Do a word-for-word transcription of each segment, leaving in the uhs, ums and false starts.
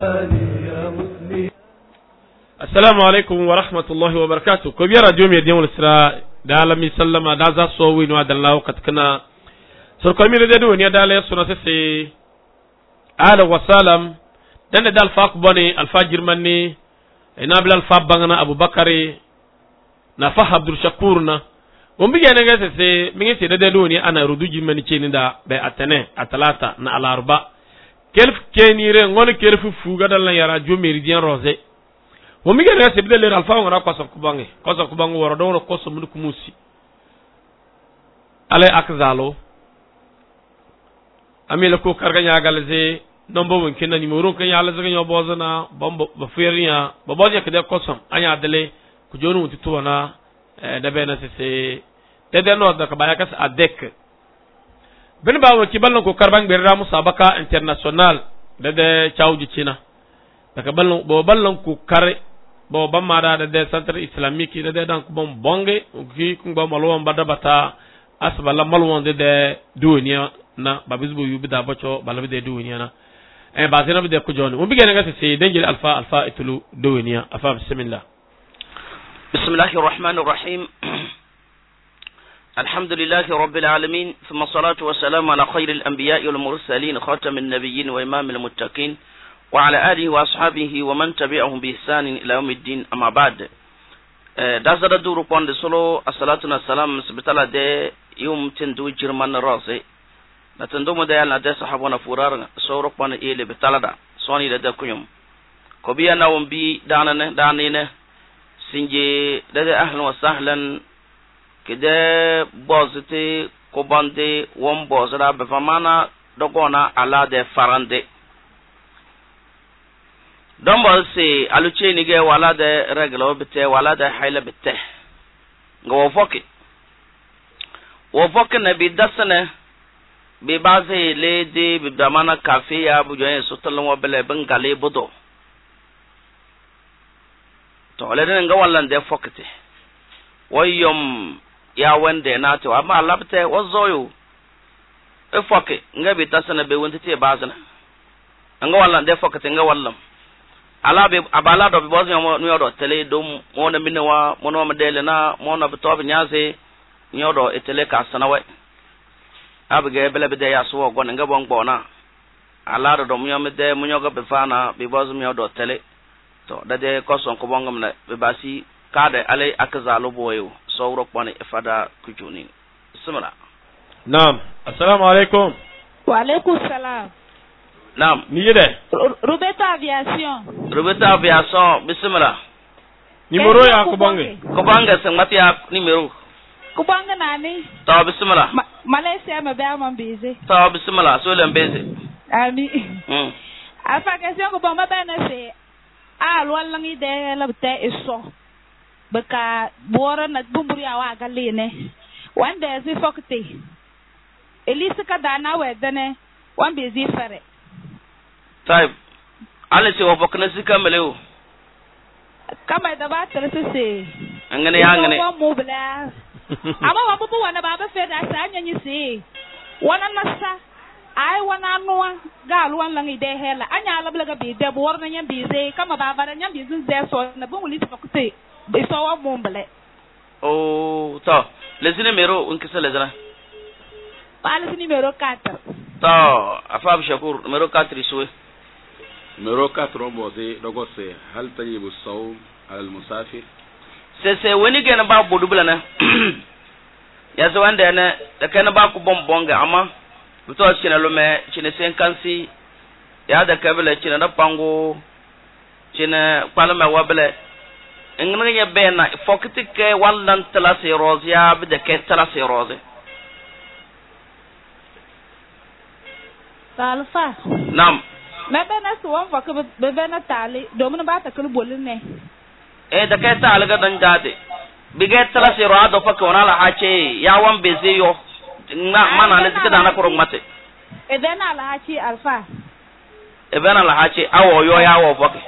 Assalamu alaikum wa rahmatullahi wa barakatuh. Ko biya radio me diyan wala da alami sallama da za so wi no adallahu katkana sur ko mi de do ni da le suna se ala wa salam dan da alfaq boni alfajir manni ina bil alfaq bangana abubakari na fa abdul shakur na on bi gene ga se mi ngi se de do ni ana ruduji mani ce ni da be atene atalata na alarba kelf kenire ngol kelf fuga dal na yara jo meridien rosé o mi gene se bidel le alfa ngora ko so kubange ko so kubango woro do ko so mun kumusi ale akzalo amila ko karga nyagal ze nombo won kinna ni moro kan yalla zaga nyo bozana bombo ba feriya ba boje kede ko som anya dele ku jonu mutu tuwana da bena se se de de no da ka baya kas adek ben ba wo kibalno ko karbang berra musabaka international de de chawji china daga ballon bo ballon ku kare bo bamma da de centre islamique de de dan ko bom bonge ki ku bom malwon bada bata asbala malwon de de dunia na babizbu yubi da bacho balabi de dunia na e ba zena bi de ko joni o bi gene ngati se denjel alfa alfa itulu dunia afa bismillah bismillahir rahmanir rahim الحمد لله رب العالمين ثم الصلاة والسلام على خير الأنبياء والمرسلين خاتم النبيين وإمام المتقين وعلى آله وأصحابه ومن تبعهم بإحسان إلى يوم الدين أما بعد دازر دور قوان دسولو الصلاة والسلام سبتلا دي يوم تندو جرمان راسي نتندو مديال ندى صحابونا فرار سورو قوان إيلي بتلا دا سواني لدى كيوم كوبيانا ومبي داننا دانينا سنجي لدى أهلا وسهلا كده بوزتي كوباندي وم بوزرا بفمانا دقونا على دي فرندي don ba se aluche ni ge wala de reglo bete wala de hayla bete ngo foke wo foke na bi dasane bi baze le de bi damana cafe ya bu joye sotalon wo bele bengale bodo to le de nga wala de fokete woyom ya wende na to amma labte wozoyo e foke nga bi dasane be wonte te bazana nga wala de fokete nga wallam ala be abala do bozo mo nyodo tele dum mona minwa mono madele na mona bitobe nyaze nyodo etele ka sanawe abge bele be de yaso go nga bon bona ala do mo nyomede mo nyogo be fana be bozo nyodo tele to dade koson ko bongam na be basi kade ale akzalo boyo so ro kwane ifada kujuni bismillah naam assalamu alaikum wa alaikum salam. Naam. Ni yede. Rubeta Aviation. Rubeta Aviation, bismillah. Numero ya kubange. Kubange sengmati ya numero. Kubange nani? Tawa bismillah. Ma Malaysia mabea mambize. Tawa bismillah, so le mbeze. Ami. Mm. Afa question ko bomba bana se a lo langi de la bete eso. Baka bora na bumburi awa galine. Wanda zi fokte. Elisa kadana wedene wan bezi fare. Taib. Ale se wo bokna sika meleo. Kama da ba tere se. Ngane ya ngane. Wa mo bla. Ama wa bubu wana baba fe da sa nyanyi se. Wana nasa. Ai wana noa galu wan langi de hela. Anya ala bla ga bi de bor na nyam bi ze kama baba da nyam bi zin ze so na bu wuli fakute. Be so wa mo bla. Oh, ta. Lesine mero unkisa lezana. Pale si numero quatre. Ta, afab shakur numero quatre iswe. Numero quatre mboze dogose hal tayibu sawm al musafir. Se se woni gena ba bodu bulana. Ya so wanda na da kana ba ku bombonga amma buto china lume china senkansi ya da kabila china na pango china palama wabele ngana nya bena fokitike wallan talasi rozia bi de ke talasi rozi. Alfa. Naam. Na bena suwan fa ko be bena tali do mun ba ta kul bolin ne. E da kai ta alga dan jade. Bige tala se ro ado fa ko na la hache ya wan beze yo. Na mana le tika dana ko mate. E bena la hachi alfa. E bena la hache awo yo ya wo boke.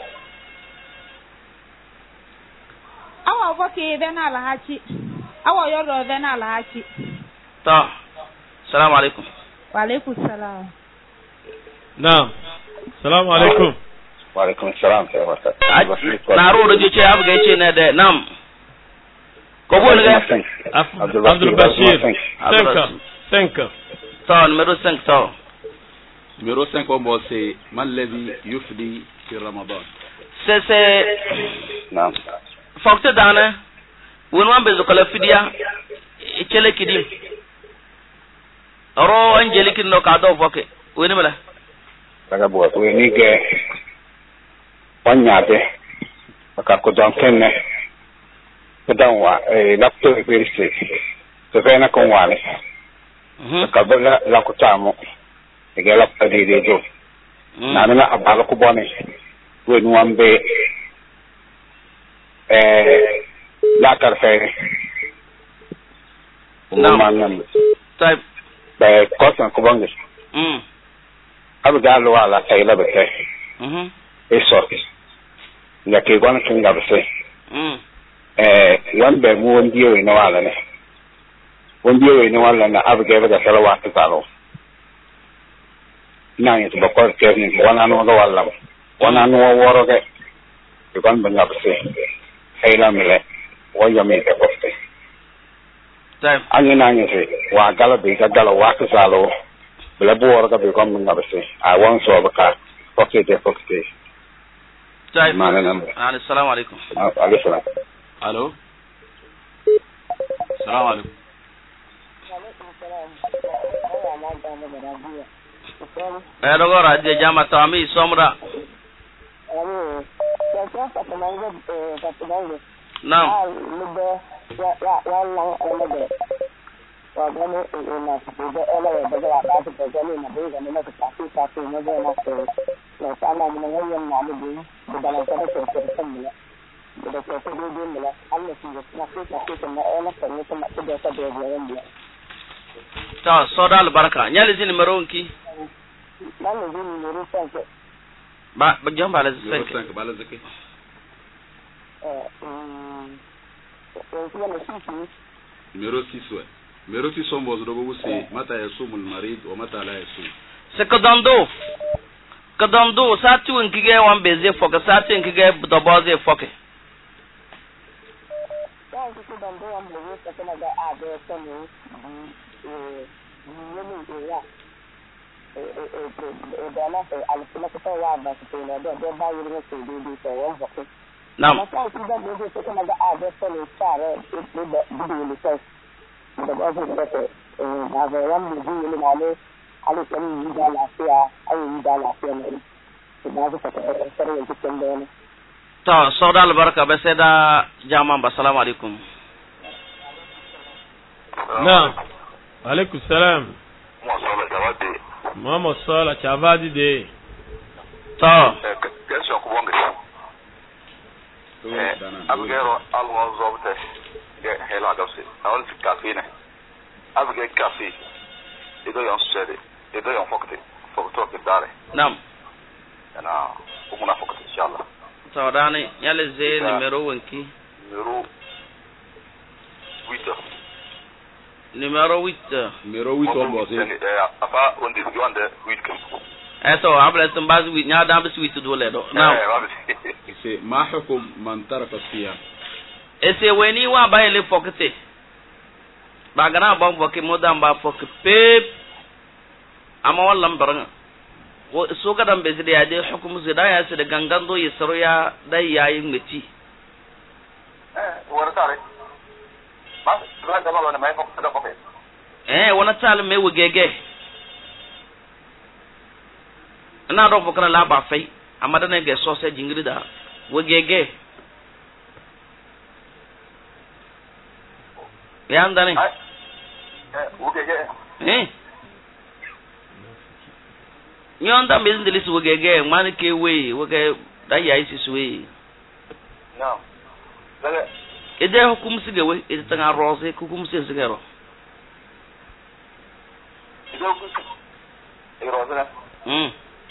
Awo boke bena la hachi. Awo yo ro bena la hachi. Ta. Assalamu alaikum. Wa alaikum salam. Naam. Assalamu alaikum. Wa alaikum salam wa rahmatullah. Na ro do ce abu ga ce ne da nam. Ko bo ne Abdul Bashir. cinq cinq. Ta numéro cinq ta. Numéro cinq on va c'est man ladhi yufdi fi Ramadan. C'est c'est Naam. Fakta dana won wan be zokala fidiya ikele kidim. Ro angeli kin no ka do foke. Woni mala. Daga bo we ni ge wanyate aka ko don kenne ko dan wa e lapto e perse to fena kon wale Mhm. ka bala la ko tamo e ge la pa de de jo na na abala ko bone we nu ambe eh la kar fe Naam. Naam. Type. Be ko san ko bonge Mm. abu ga lo ala tay la be te Mhm. e so ya ke gwan kin ga be Mm. eh wanda mu wanda yau na wala ne wanda yau na wala na abu ga ga salawa ta tsaro ina yin ba ko ke ni wana no ga wala wana no woro ga ke gwan ban ga se sai la mele waya me ta ko te Type. an ina yin se wa gala be ga gala wa ta tsaro bla bo woro ga be gwan ban ga se a wan so ba ka ko ke te ko te Type. mana nan Assalamu alaikum. alaikum salam. Allô? Salam alaikum. Eh dogo radio jama tami somra. Naam. Ta soda albarka nyali zini meronki ba ba jamba la Numéro zeke cinq bala zaki. Numéro six ouais. Numéro six on va dogo c'est mata yasumul marid wa mata la yasum. se kadando kadando satu nkige wan beze foka satu nkige do boze foke Naam. Ta soda albarka ba sai da jama'a ba assalamu alaikum. Naam. Alaikum salam. Muhammad Sala Chavadi de. Ta Question ko bonge. Eh, abgero alwo zobte ge hela gasi. Awon fi cafe ne. Abge cafe. Ido yon sede. Ido yon fokte. Fokto ke dare. Naam. Ana umuna fokte inshallah. Ta dani yale ze numero wanki. Numéro huit. Numero huit. Numéro huit on va c'est Eh, apa on dit on de huit. Eso habla tum baz huit nya da bis huit do le do. Naam. Eh, wabi. c'est ma hukum man taraka siyam. Ese weni wa ba ele fokte. Ba gana ba boke modam ba fokte pep. Ama wallam baranga. Wo so gadan be zide ya de hukum zida ya se de gangando yisro ya dai yayi ngeti. Eh, wara tare. Ma, la da balo ne mai fokte da fokte. Eh wona tal me wugege. Ina do fokra la ba fai amma da ne ge so se jingiri da wugege. Ya ndane. Eh, wugege. Eh. Nyonda me ndeli su wugege man ke we wuge da yayi si suwe. No. Dale. Ede hukum sige we ede tanga rose hukum sige sige ro. Ido ku. Iro zara. Mm.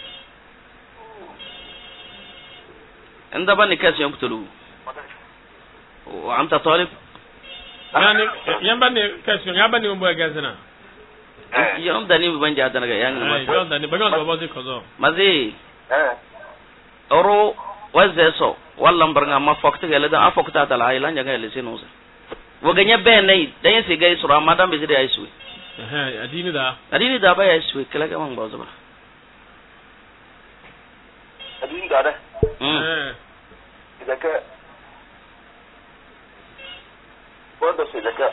Enda bani kasi yom kutulu. O anta talib? Yani yamba ne question yamba ne mbo gazana. Eh. Yom dani ban ja dana ga yang Ai ma. yon dani bagon do bozi kozo. Mazi Eh. oro wazeso wallan barnga ma fokta gele da afokta ta la ila nyanga le sinu sa woganya ben nei dan yesi gai sura madam be zidi aisu eh adini da adini da ba aisu kala ga man bazo ba adini da da eh idaka wanda sai daka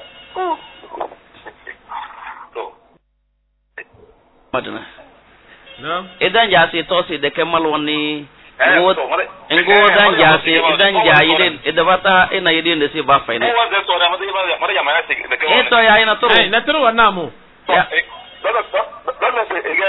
to madana na idan ja sai to sai daka malwani ngo ngo dan ja sai idan ja yidin idan bata ina yidin da sai ba fa ne ko wanda so da mari mari ya mai sai daka eh to ya ina turu eh na turu wannan mu ya dole dole sai ege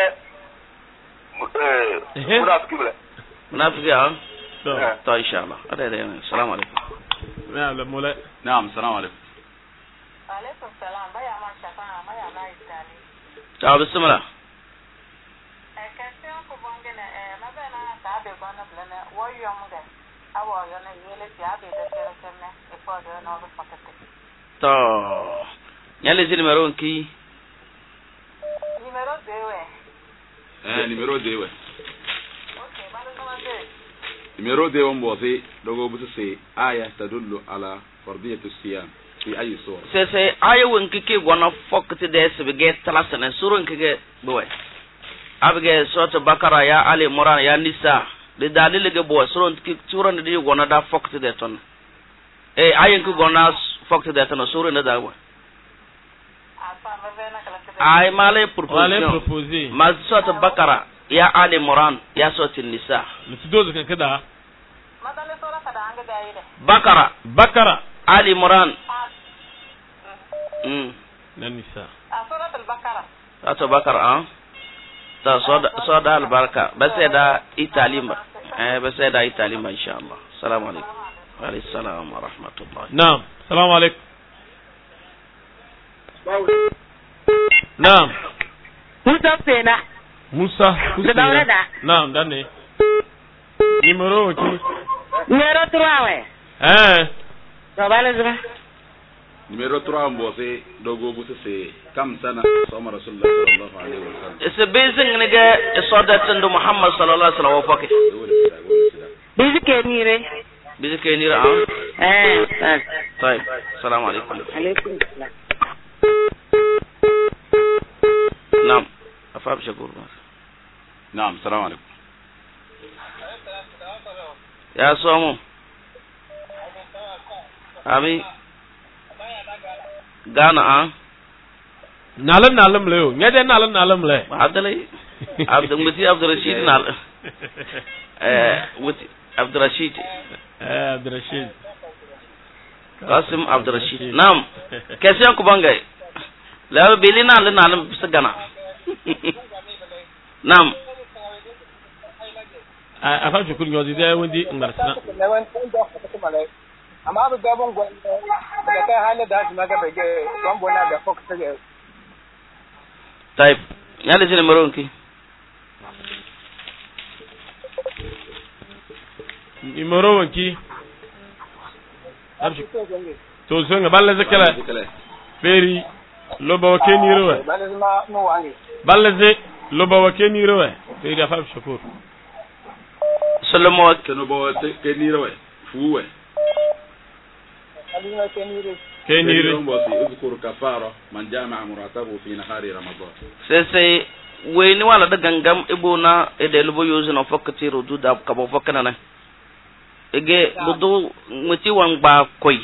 eh mura kibla munafiki ha to to insha Allah ada da assalamu alaikum ya la mole na'am assalamu alaikum alaikum salam baya ma shafa ma ya na itali ta bismillah e question ko bongena e ma bena ta be bana blana wo yo mu de awo yo na yele ti abe de tere kenne e po de no do pakete to nyale zini mero nki numero dewe eh numero dewe okay bana no de numero dewe mbozi dogo butu se aya tadullu ala fardiyatu siyam fi ayi sura se se ayo wonki ke gona fokti de se be talasana surun ke boy abge sota bakara ya ali imran ya nisa de dalile ge boy surun ki surun de gona da fokti de ton e ayen ki gona fokti de ton surun da boy apa ma bena kala ke ay male wale proposition proposer ma sota bakara ya ali imran ya sota nisa mtidozo kan kada ma dale sora kada anga da yide bakara bakara ali imran mm nan nisa a sura al bakara sota bakara ah ta soda soda al baraka base da italimba eh base da italimba insha Allah assalamu alaikum wa alaikum assalam wa rahmatullah na'am assalamu alaikum na'am Musa Sena. Musa Da daure da. na'am dan ne numero ki Numero trois. eh To bale zuma. numero trois mbozi dogo butu se kam sana sama rasulullah sallallahu alaihi wasallam ese bezing ne ga soda tando Muhammad sallallahu alaihi wasallam fake Bizi ke nire. bizi ke ni ra Eh, eh. طيب السلام عليكم Alaikum salam. نعم افهم شكور na'am assalamu alaikum يا سومو امي غانا اه nalam nalam le yo nyade nalam nalam le عبدالله عبد المتي عبد الرشيد نال eh wuti عبد الرشيد eh Abdurrashid قاسم عبد الرشيد نعم कैसे को बंगे ले बिली नाल नाल सगना نعم a fa shukun yozi da wandi ngarsana amma ba gabon gwan da kai halin da su maga bege gwan bona da fox ta طيب يلا جينا مرونكي numero wanki abshi to so nga balle zakala feri loba wake ni rewe bale ma no wangi balle ze loba wake ni rewe feri afa shukur سلموا keno bo te keniro we fuwe alina kenire kenire mbozi uzkur kafara man jama'a muratabu fi nahari ramadan سيسي وين ولا ده غنغم ابونا ادلبو يوزنا فكتي ردو دا كبو فكنا نا ege budu muti wan ba koy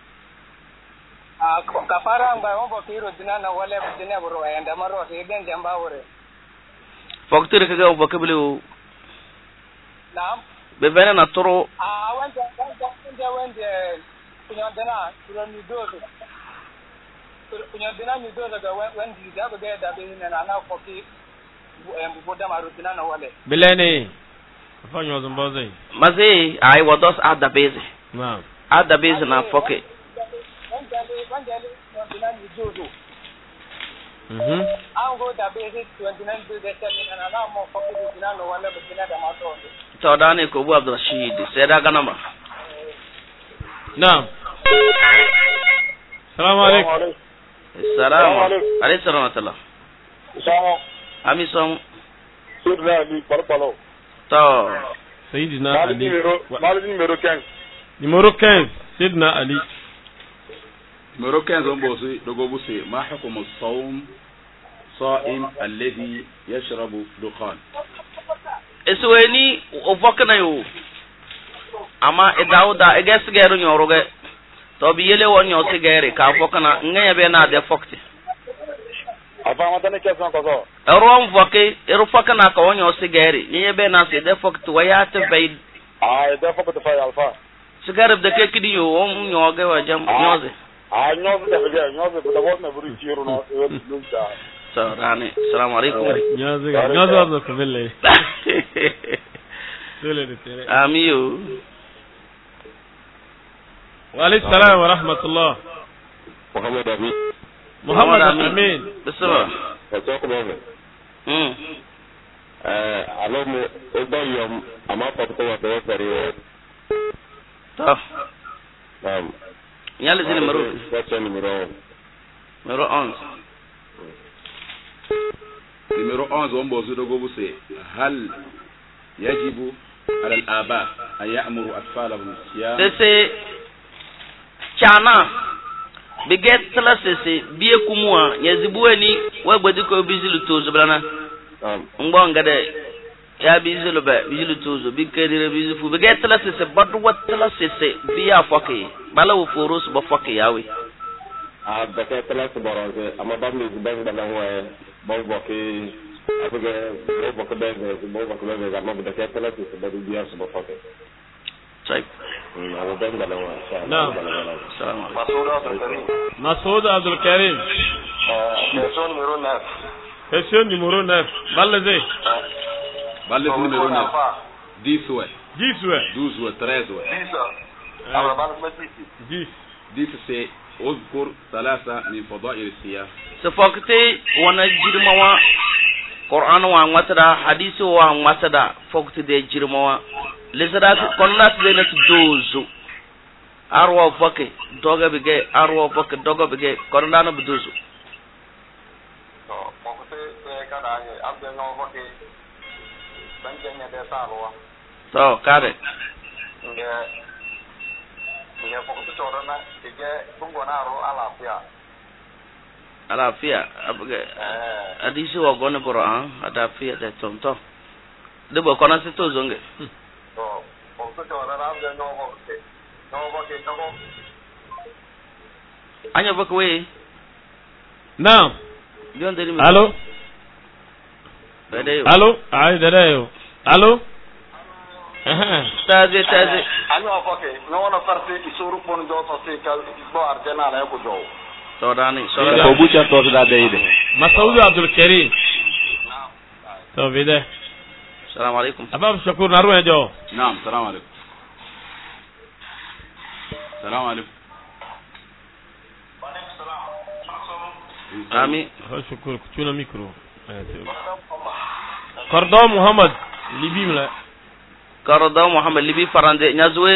a kafara ba won bo kiro dinana wala dinana bro ayanda maro e den jamba wore faktir kaga bakablu na'am be bena na toro a wanda wanda wanda wanda kunya dana kiro ni dozo kunya dana ni dozo ga wanda da ga da be na na foki bu da maru dinana wale bilene afa nyozo mboze maze ai wados ada beze naam ada beze na foke wanda wanda dinana ni dozo mhm an go da beze twenty-nine do da na na mo foki dinana wale be dinana da mato to dane ko bu Abdul Rashid sai da ganama naam assalamu alaikum assalamu alaikum warahmatullah Samo ami som sirra ni parpalo to Sayyidina Ali. Mal numéro quinze. Numéro quinze, Sayyidina Ali. Numéro quinze on bosi dogo busi ma hukumu as-sawm صائم الذي يشرب دخان. Esweni ofokna yo. Ama edauda ege sigero nyoroge. To bi yele wonyo sigere ka fokna ngaya be na de fokti. Aba ma tane question ko so. Ero mvoke, ero fokna ka wonyo sigere. Ngaya be na se de fokti wayate bay. Ah, de fokti fa alfa. Sigare de ke kidi yo on nyoge wa jam nyoze. Ah, nyoze de be nyoze de wona buri tiro no lunta. So rani, assalamu alaikum. Nyoze, nyoze wa ko belle. Dole de tere. Amiyo. Wa alaykum salam wa rahmatullah. Muhammad Amin. Muhammad Amin. Bismillah. Ko ko be. Hmm. Eh, alo mo o ba yom ama pa ko wa do sari. To. Naam. Yalla zini maro. Question numéro Numéro onze. Numéro onze on bosi dogo busi hal yajibu على الآباء أن يأمروا أطفالهم بالصيام. Sese chana biget tala sese biye kumwa nyazibueni we gbedi ko bizilu tozo blana. Um Ngbonga de ya bizilu ba bizilu tozo bikedire bizifu biget tala sese badu wat tala sese biya fokke bala wo foros ba fokke yawe. Ah beke tala se boronze ama bamni bang bang wa bo bokke abuge bo bokke bebe bo bokke bebe ama beke tala se badu biya se ba fokke. Sai. Ama bang bang wa. Naam. Salam. Masoud Abdul Karim. Question numéro neuf. Question numéro neuf. Balazé. Balazé numéro neuf. dix ouais. dix ouais. douze ouais, treize ouais. dix. Alors dix. dix c'est اذكر ثلاثة من فضائل الصيام. سفوكتي وانا جرموا قرآن وان واتدا حديث وان واتدا فوكتي دي جرموا لسرات كونات دي نتدوزو أروى فوكي دوغا بيجي أروى فوكي دوغا بيجي كونانا بدوزو. So kare. Nge fokutu chora na ige bungo na ro alafia. Alafia abuge. Eh. Adisi wa gone Quran adafia de tonto. De bo kona se to zonge. So fokutu chora na ambe no ho ke. No ho ke no. Anya bako we. Naam. Bion deri mi. Allo. Bedeyo. Allo. Ay dedeyo. Allo. Taze taze. Anyo foke no wana farti isuru pon do to se ka bo arjana la ko jo. To dani so ko bucha to da deide. Masoud Abdul Karim. To bide. Assalamu alaikum. Abab Shakur naru ejo. Naam, salam alaikum. Salam alaikum. Wa alaikum salam. Ami. Ha Shakur kuchuna mikro. Kordo Muhammad Libi mla. Kordo Muhammad Libi farande nyazwe.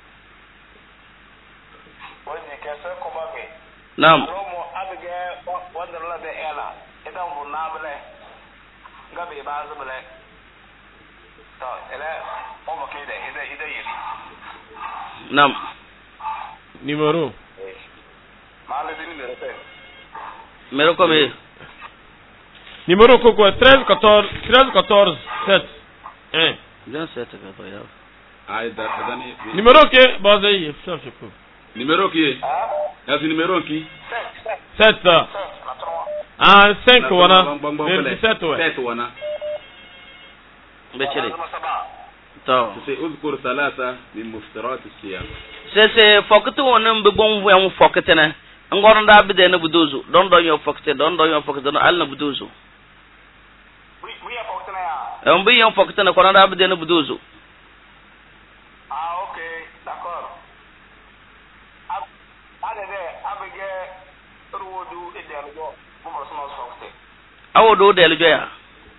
Wani kese ko bage. Naam. Romo abige wanda la de ela. Idan bu nable. Gabe ba zubule. To ele o mo ke de ide ide yiri. Naam. Numéro. Male de numéro te. Mero comme. Numéro quoi treize quatorze treize quatorze sept un. Bien sept ka to ya. Ay da dani. Numéro que basé il faut Shakur. Numéro qui est? Est-ce numéro qui? sept. Ah cinq wana. vingt-sept ouais. sept wana. Bechere. To. C'est اذكر ثلاثة من مفطرات الصيام. Se se fokete wonem be bon vu am fokete na. Ngor nda be de na budozo. Don do yo fokete don do yo fokete no al na budozo. Oui, oui, a fokete na ya. On be yo fokete na ko nda be de na budozo. Ah, OK, d'accord. Ab ade de abege ruwodu e de aljo mo mo so fokete. Awo do de aljo ya.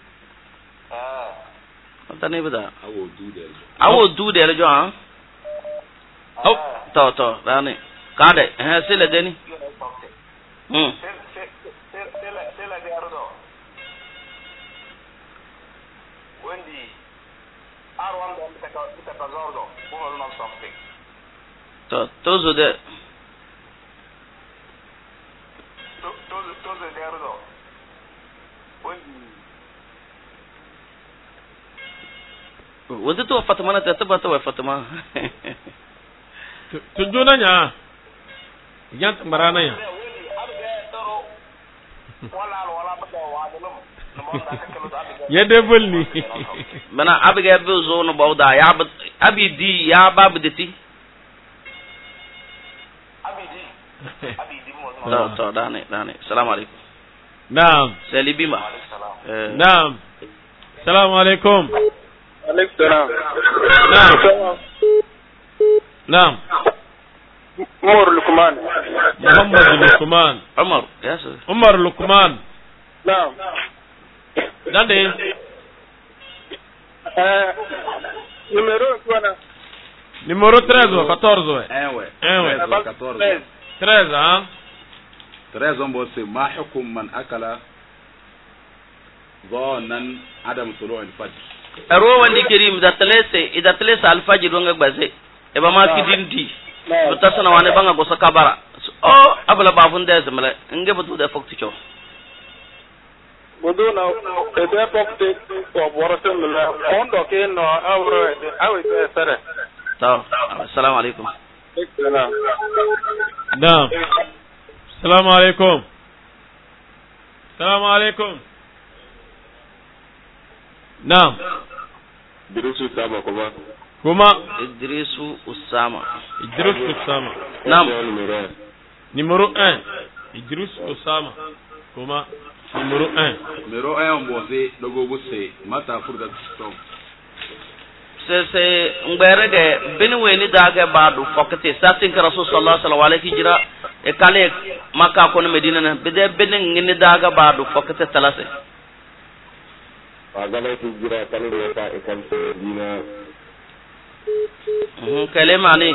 Eh. Tani bida. Awo du de. Awo du de aljo ha. Oh, to to dani. Kade, eh sele deni. Hmm. Wendi arwan da ta ta ta zordo ko non something to tozo de to to to de derdo wani wanda to Fatima na ta tabbata wa Fatima to jona nya yan tambarana ya ya debul ni bana abiga be zo no bawda ya abidi ya babditi abidi abidi mo to to dane dane assalamu alaikum na'am salibima na'am assalamu alaikum alaikum salam na'am na'am Umar Lukman Muhammad Lukman Umar yes Umar Lukman na'am dande eh numero quoi numero treze ou quatorze ouais un ouais un ouais quatorze treize hein treize on bosse ma hukum man akala ظانا عدم طلوع الفجر aro wandi kerim da talese ida talese alfajir wanga gbaze e ba ma kidindi buta sana wane banga go sakabara o abla bafun da zamala nge butu da fokti cho bodo na e be fokti ko borata la on do ke no awro awi sere to assalamu alaikum salam naam assalamu alaikum assalamu alaikum naam Idrisu Usama kuma. Kuma Idrisu Usama. Idrisu Usama. Naam. Numéro un. Idrisu Usama. Kuma numéro un. Numéro un on bosse logo bosse mata furda stop. Se se ngbere de benwe ni daga badu fokete satin ka rasul sallallahu alaihi wasallam jira e kale makka ko Medina na bede benen ni daga badu fokete talase. Agala ki jira kale de ta e kan Medina. Mhm kale mani.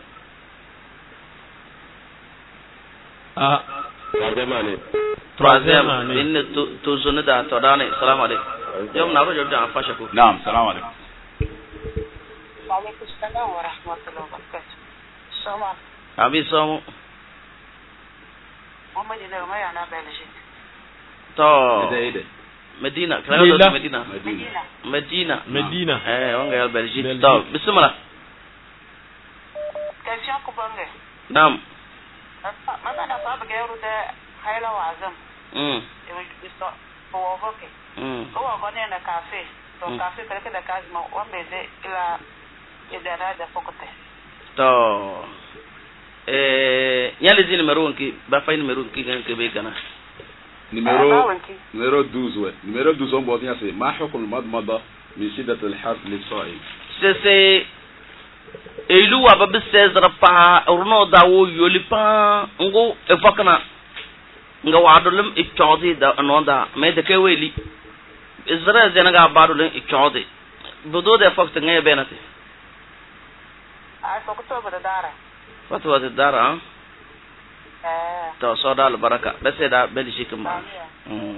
Ah troisième année. Troisième année. Inne to to zone da to dane assalamu alaikum. Yom na rojo da fasha ko. Naam, assalamu alaikum. Wa alaikum assalam wa rahmatullahi wa barakatuh. Soma. Abi somo. Muhammad ne mai ana Belgique. To. Ide ide. Medina, kana do Medina. Medina. Medina. Medina. Eh, wanga ya Belgique. To, bismillah. Question ko bange. Naam. Mata na fa bage rude haila wazam. Mm. E biso ko woke. Mm. Ko wa ne na cafe. To cafe kare da kazma o beze ila idara da fokote. To. Eh, yale zile numero nki, ba fa numero nki kan ke be kana. Numéro numéro douze ouais. Numéro douze on bosse c'est ma hukm madmada min shiddat al-har lis-sa'im. C'est c'est elu wa ba bisezra pa urno dawo yoli pa ngo e fakana nga wadulum ikodi da anonda me de ke weli izra zena ga badulum ikodi bodo de fakta ngai benati Ai fokoto ba da dara. fatwa da dara Eh. to sodal baraka bese da beli shikma mm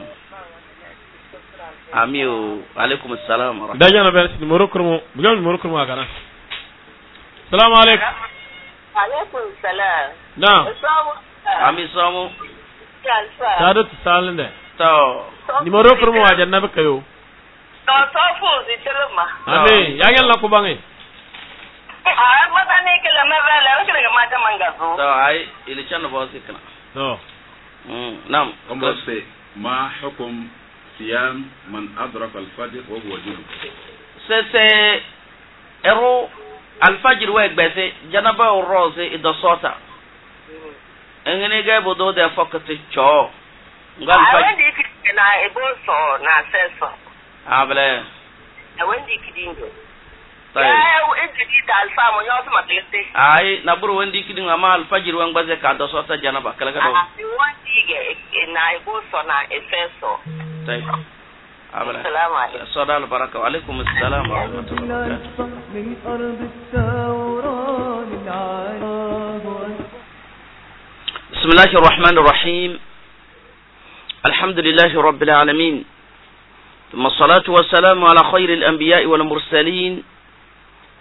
amiyo alaikum assalam wa da jana ben numéro kurmo bugal numéro kurmo agana assalamu alaikum Alaikum salam. naam ami somo sadu salinde to numéro kurmo ajanna be kayo To to fu zitirma. ame ya ngel la ko bangi Ah, mata ne kala ma ba la kala mata mangazo. to ai ili chano bosi kana to mm nam On bosse ma hukm siyam man adraka al-fajr wa huwa junub. se se ero alfajir wa gbese janaba rose ido sota engene ga bodo de fokati cho ngal Ai fajir wanda yake na ebo so na seso. able Ai wanda yake dingo. tai Eh, ejidi da alfa mo nyoso matete. ai na buru wandi kidin ama alfajir wa gbese ka do sota janaba kala kala Ah, ni wanda yake na ebo so na efeso. tai able Assalamu alaikum. sodal baraka wa alaikum assalam wa rahmatullahi wa barakatuh من أرض الثوران العالم بسم الله الرحمن الرحيم الحمد لله رب العالمين ثم الصلاة والسلام على خير الأنبياء والمرسلين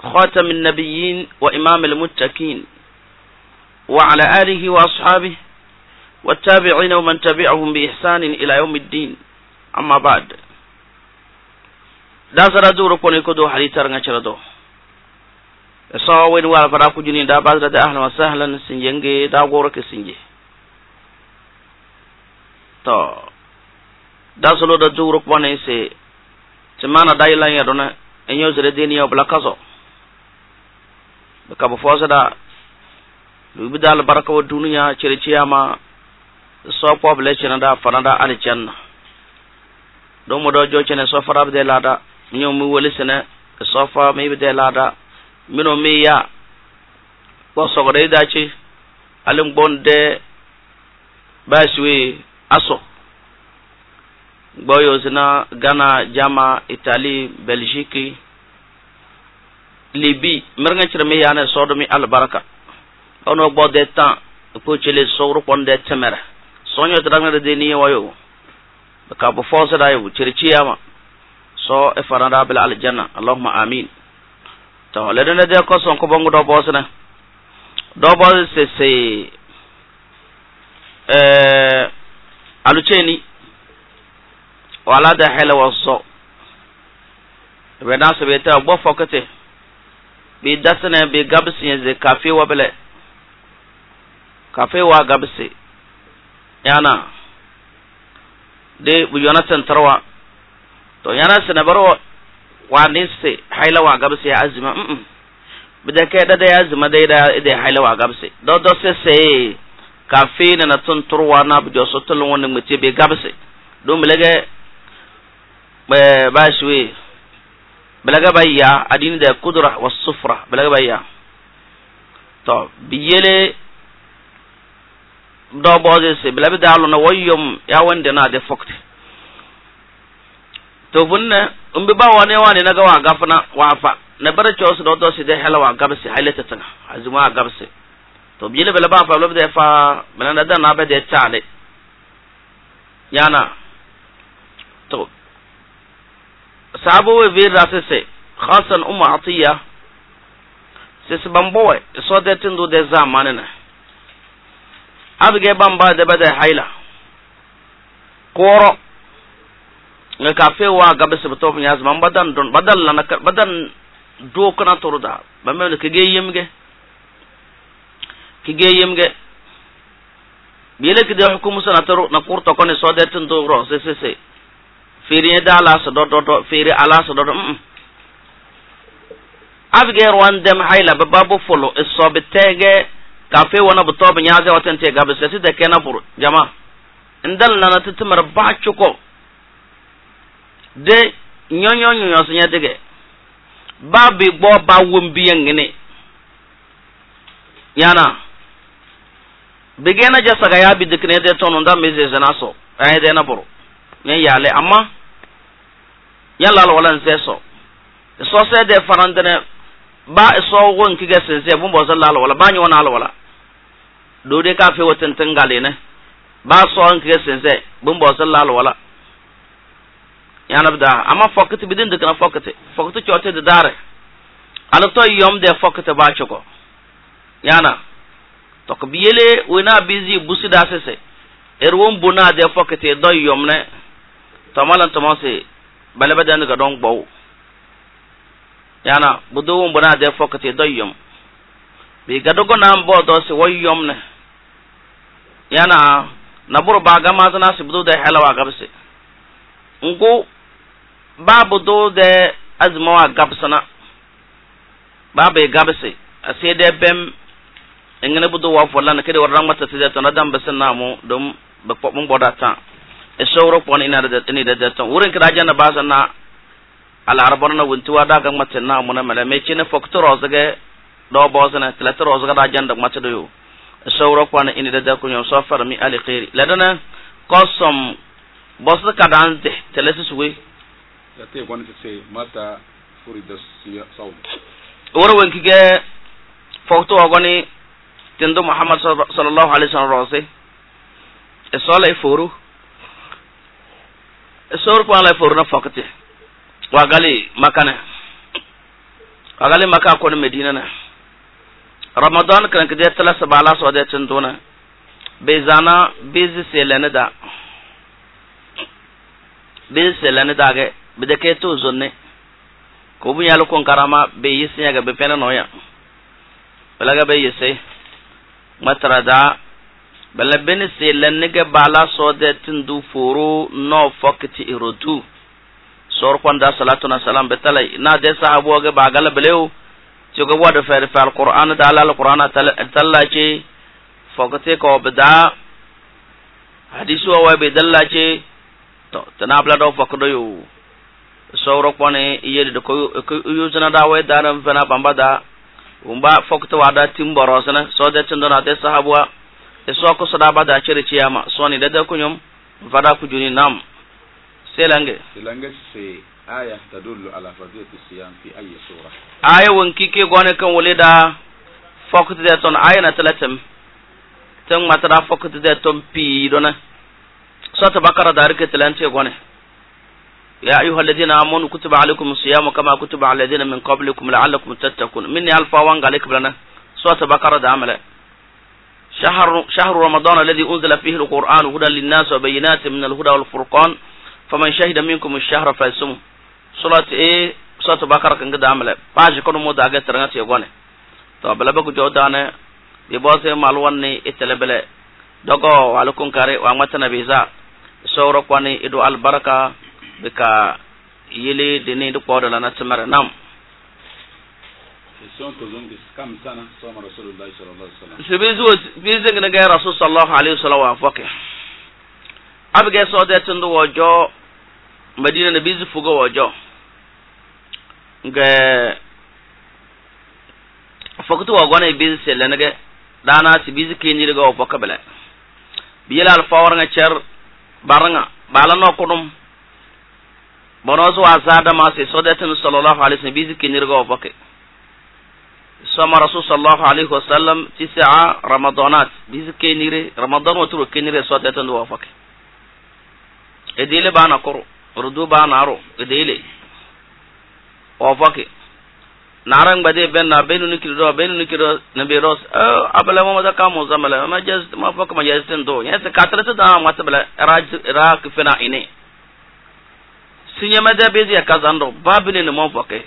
خاتم النبيين وإمام المتقين وعلى آله وأصحابه والتابعين ومن تبعهم بإحسان إلى يوم الدين أما بعد دا سرا دورو كوني كدو حديثر نشر دو سوين وال فراكو جنين دا بعد دا أهلا وسهلا سنجنجي دا غورك سنجي تو دا سلو دا دورو كوني سي سمانا دايلا يدونا enyo zere deni yo blakazo baka bo fosa da lu bidal baraka wa duniya cire ciyama so poble cina da fanada ali janna do mo do jo cene so farab de lada nyo mu woli sene so fa mi de lada mino mi ya ko so gode da ci alim bonde baswi aso boyo zina Ghana, Jama, Italie, Belgique, Libye, merga chirme yana sodomi albaraka. Ono bo de temps pour chele sogro pon de temera. Sonyo dranga de ni wayo. Ka bo force da yo chirchiyama. So e faranda bil aljanna. Allahumma amin. To le dana de ko son ko bongo do bosna. Do bo se se eh alucheni wala da hela waso be na se beta bo fokete bi dasana bi gabsi ze kafe wa bele kafe wa gabsi yana de bu yonatan tarwa to yana se na baro wa nisse hela wa gabsi ya azma mm bida ke da ya azma dai da da hela wa gabsi do do se se kafe na tun turwa na bu jo so tulun woni muti be gabsi do mulege bashwe balaga bayya adini da kudra was sufra balaga bayya to biyele do boze se balaga dalu na wayum ya wande na de fokti to bunna umbi ba wane wane naga wa gafna wafa na bara chos do do se de helawa gabse hailata tanga azuma gabse to biyele balaga fa balaga de fa balaga da na be de tale yana to sabo we vir rasese khasan umma atiya ses bamboy so de tindu de zamanana abge bamba de bada haila koro nga kafe wa gabe se to nyaz mam badan don badal na badan do kana toruda bamme ke ge yemge ke ge yemge bile ke de hukumu sana toru na kurto kone so de tindu ro se se se firi da ala so do do firi ala so do mm abge rwan dem haila babu folo so betege kafe wana buto be nyaze watente gabe se de kena furu jama ndal na nattumar ba chuko de nyonyo nyonyo so nyadege babi gbo ba wumbi ngene yana begena jasa ga yabi dikne de tonu nda meze zanaso ay de na buru nya yale amma yalla wala nseso so se de farandene ba so won kige sense bumbo sallallahu wala ba nyi wona wala do de ka fe woten tangale ne ba so on kige sense bumbo sallallahu wala yana bida amma fokati bidin de kana fokati fokati chote de dare ala to yom de fokati ba choko yana to ko biyele wona busy busida sese erwon bona de fokati do yom ne to malan to mo se bale badan ga don gbo yana budu won bona de fokati do yom bi gadogo na mbo do se woyom ne yana naburu baga ma sana se budu de halawa gabse ngo babu do de azmawa gabsana babu gabse ase de bem engene budu wa fola na kede warang mata se to nadam besna mu dum be pop mun boda ta e sowro pon ina de ni de to wurin kida janna basana ala arbon na wunti wada ga mata na mu na mala me chine foktoro zage do bosana tlatoro zage da janda mata do yo e sowro pon ina de de ko nyon so far mi ali khairi ladana kosom bos kadan de telesi suwe yate kon se mata furida saum woro won kige fokto ogoni tendo Muhammad sallallahu alaihi wasallam rose e sole furu e sor ko ala furu na fokati wa gali makana agali maka ko medina na ramadan kan ke de tala sabala so de tindona be zana bizi selene da bizi selene da ge be de ke to zonne ko bu yalo kon karama be yisinya ga be pena noya balaga be yise matrada bala ben selene ge bala so de tindu foro no fokti irodu sor kwanda salatu na salam betalai na de sahabo ge bagala belew ci go wada fer fer alquran da ala alquran talla ce fogate ko bida hadisu wa be dalla ce to tanabla do fokdo yo soro kone yede de ko yo zana da wa da ran fana bambada umba fokto wada timboro sana so de tindona de sahabo e so ko soda bada cere ciyama so ni de de ko nyom fada ku juni nam selange selange se aya tadullu ala fadilati siyam fi ayi sura aya wonki ke gone kan woleda fokto de ton aya na talatem tan matara fokto de ton pi dona sota bakara darike talante gone ya ayuha alladhina amanu kutiba alaykumus siyam kama kutiba ala alladhina min qablikum la'allakum tattaqun minni alfa wa ngalik blana sota bakara da amala شهر شهر رمضان الذي أنزل فيه القرآن هدى للناس وبينات من الهدى والفرقان فمن شهد منكم الشهر فيصوم صلاة إيه صلاة بكرة كن قد عمله باج كل مودا قد ترنت يقونه تو بلا بكو جودانه يبوسه مالواني اتلبله دغو عليكم كاري وامتنا بيزا سورة قواني إدو البركة بكا يلي ديني دو قوة لنا تمر نام كم سنة صام رسول الله صلى الله عليه وسلم سبيزو بيزن نجا رسول صلى الله عليه وسلم وافقه أبغى صادة تندو وجو مدينة نبيز فوق وجو نجا فقطو وغنا بيز سل نجا دانا سبيز كيني نجا وافقه بلا بيلا الفور نجار بارنا بالنا كلهم بنوزو أزادا ما سي صادة تندو صلى الله عليه وسلم بيز كيني نجا وافقه sama rasul sallallahu alaihi wasallam tis'a ramadanat bizke nire ramadan watru kenire so datan do wafake edile bana koro rudu bana aro edile wafake narang bade ben na benu nikido do benu nikido na beros abala mo da kamo zamala ma jaz ma fak ma jaz ten do yesa katrata da matbala raj ra kifina ine sinya mada bezi akazando babine ne mo fake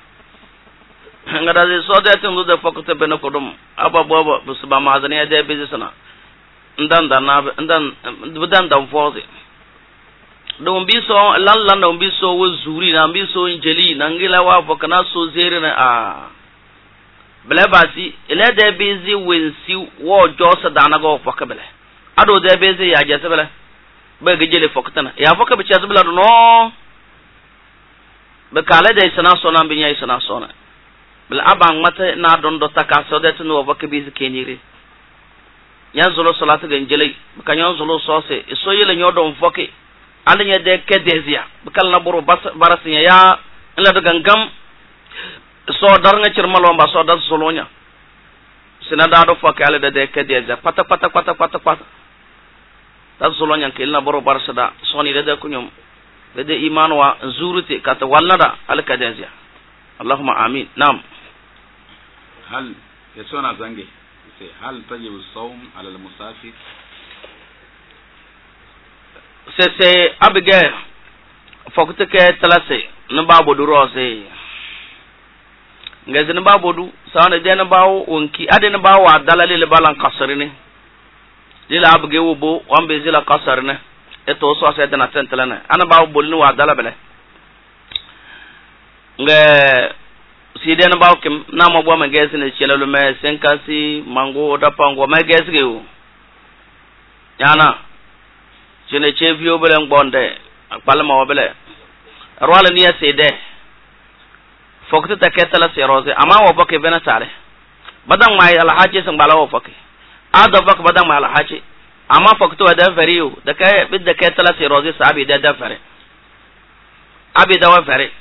ngada ze so de tun do fokto be no kodum aba bobo busba mazani ya de bizi sana ndan dan na ndan budan dan foze do mbi so lan lan do mbi so wo zuri na mbi so injeli na ngila wa fokana so zere na a bele basi ele de bizi wensi wo josa dana go fokabele ado de bizi ya jese bele be gejele fokatana ya fokabe chazu bela no be kale de sana so na binya sana so na bla abang mata na don do taka so det no waka bizi kenire yan zolo salatu ganjele kanyo zolo sose so yele nyodo mfoke alanya de kedezia bikal na buru barasinya ya ila do gangam so dar nga cirmalo mba so dar solonya sina da do foke ala de kedezia pata pata pata pata pata dar solonya kel na buru barsada soni de de kunyum de iman wa zuruti kata walnada al kedezia allahumma amin nam هل يسونا زنجي هل تجب الصوم على المسافر سي أبغى فكتك ثلاثة نبابو دروسي ngazi nbabu du sawana de nbawo wonki ade nbawo adala le balan kasarine dila abge wobo wambe zila kasarine eto so asa de na tentlana ana bawo bolni wa adala bele nge si den bawo kim na mo bo ma gesi ne chelalo me senkasi mango da pango ma gesi ge o yana chene chevio bele ngbonde palma wo bele rwala niya sede fokta taketala seroze ama wo boke bena tare badang mai alhaji san bala wo foke ada bak badang mai alhaji ama fokto da fariyo da kai bid da ketala seroze sabi da da fare abi da wa fare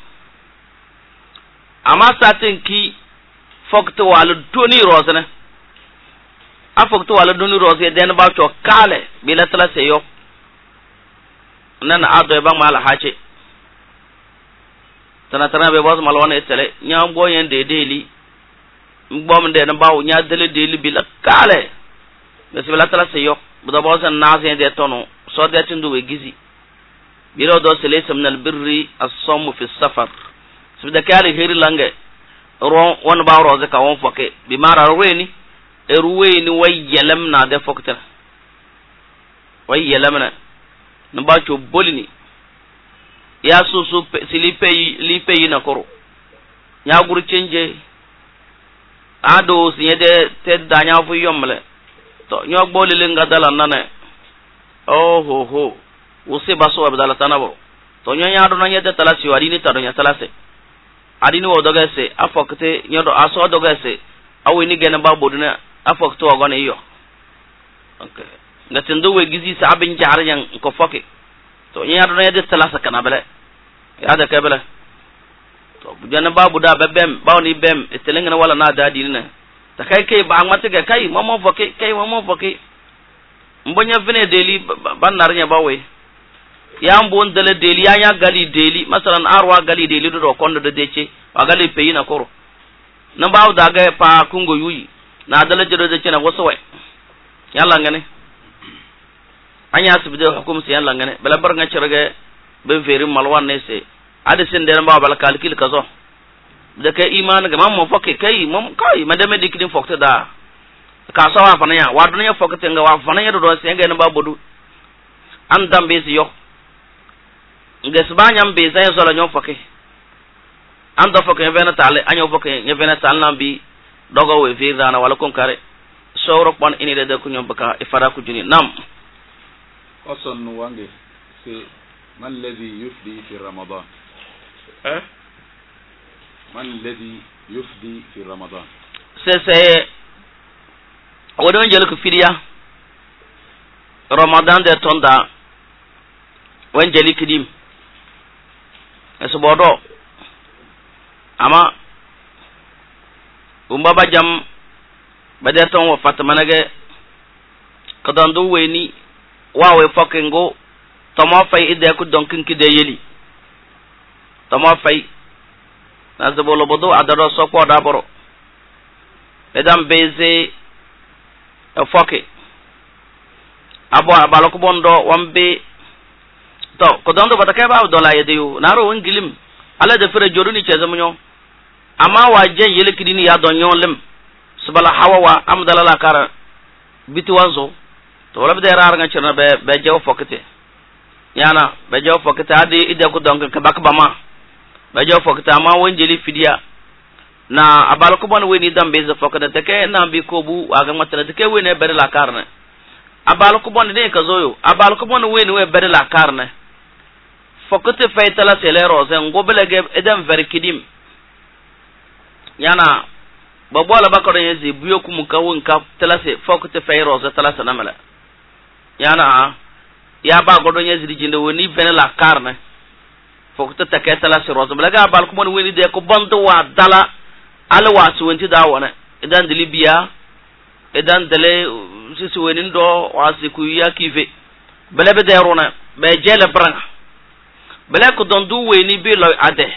ama satin ki fokto wala doni rozana a fokto wala doni roze den ba to kale bila tala seyo nan ado ba mai alhaji tana tana be boss malwana etele nya mbo yen de deli mbo mde na bawo nya dele deli bi la kale be sibla tala se yok bu da boss na zen de tono so de tindu we gizi biro do sele samna al birri as-sawm fi as-safar sibda kale heri lange ron won ba ro zaka won foke bi mara ruweni e ruweni way yelam na de fokta way yelam na no ba cho bolini ya so so silipe lipe yina koro nya guru chenje ado sinyede te danya fu yomle to nyo bolile ngadala nane oh ho ho use baso abdala tanabo to nyo nya do nanye de talasi wadi ni tado nya talase adini wo dogese afokte nyodo aso dogese awi ni gene ba boduna afokto ogone iyo okay ngatindu we gizi sabin jaar yang ko foke to nya do nanye de talasa kana bele ya da kabela to bujana babu da bebem bawni bem etelengena wala na da dinina ta kai kai ba ngmate ga kai momo foke kai momo foke mbonya vene deli ban narnya bawe ya mbon dele deli ya nya gali deli masalan arwa gali deli do kondo de dece wa gali peyi na koro na baw da ga pa kungo yuyi na dele jedo de cena wosowe yalla ngane anya sibide hukum si yalla ngane bala bar nga cerege be veri malwan ne se ade sen de ba bala kalkil kazo de ke iman ga mam mo fokke kai mom kai madame dikidin fokte da ka sawa fananya wa dunya fokte nga wa fananya do do se nga na ba bodu an dambe si yo ngesbanyam be zay solo nyo fokke an do fokke vena tale anyo fokke nye vena tal nambi dogo we vi dana wala kon kare sowro pon ini de ko nyom baka ifara ku juni nam oson wange se man alladhi yufdi fi ramadan eh man alladhi yufdi fi ramadan se se wodon jelo ko fidiya ramadan de tonda wan jeli kidim eso bodo ama umba bajam bade ton wa fatmanage kadandu weni wawe fokengo tama fay ide ku donkin kide yeli tama fay nazabolo bodo adaro sokko da boro edam beze foke abo abaloko bondo wambe to ko dondo batake ba dola yedeyo naro wongilim ala de fere joruni chezamunyo ama waje yele kidini ya donyo lem subala hawa amdala la kara biti wanzo to wala be rar nga cerna be be jew fokete yana be jew fokete adi ide ko donk ka bakbama be jew fokete ama wonjeli fidia na abal ko bon weni dambe za fokete te ke na bi ko bu waga matala te ke weni be la karne abal ko bon de ka zoyo abal ko bon weni we be la karne fokete faytala selero zen ngobelege edem verkidim yana babola bakoro yezi buyo kumu kawun ka telase fokete fayro za telasa namala yana ya ba godo yezi dijinde woni venela karne fokete take telase rozo belaga bal ko mon woni de ko bondo wa dala ala wasu wonti da wona idan de libya idan dele sisi woni ndo wasi ku ya kive belebe de rona be jele branga bele ko dondu weni bi lo ade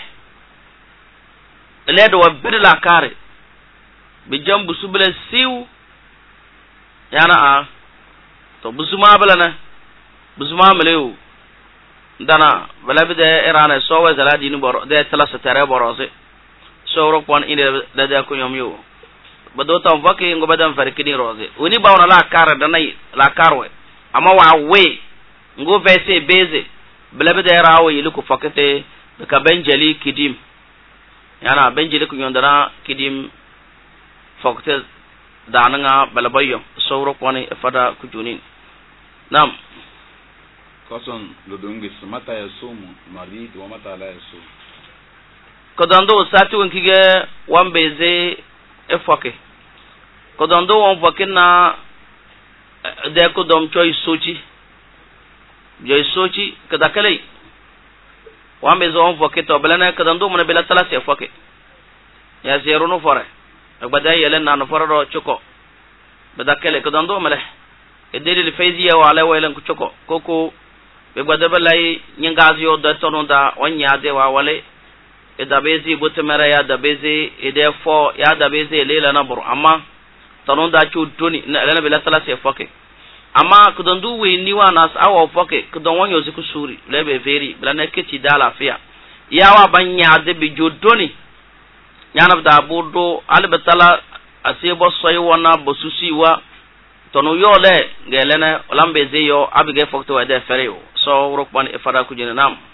ledo wa bidla kare bi jambu subele siw yana a to busuma balana busuma melew dana bala bi de irana so wa zala dini boro de talasa tere borose so ro pon inde de de ko nyom yo bado tam vaki ngo badam farkini rose uni bawna la kare dana la karwe ama wa we ngo vese beze bala bi de rawo yiluko fakete ka benjeli kidim yana benjeli ko nyondana kidim fakte dananga balabayo sawro poni fada kujuni nam koson ludungi mata yasumu marid wa mata la yasum kodando sati wonkige wambeze efake kodando won vakina de ko dom choy sochi joy sochi kada kale wambeze won vaketo belana kodando mon bela tala se fake ya zero no fore badai yelen nan forado choko badakele ko dondo male e deli le fayziya wala waylan ko choko koko be badaba lay nyangazio da tononda wanya de wa wale idabezi butumere ya dabezi ide fo ya dabezi lela na bur amma tanon da chu doni na lana bila sala se foke amma kudondu we ni wa nas awa foke kudon wonyo ziku suri lebe veri bila na kiti da lafiya yawa banya de bi jodoni yana da bodo albatala asebo soyi wona bosusi wa tonu yole gelene lambe zeyo abige fokto wa de fereo so rokban e fara ku jina nam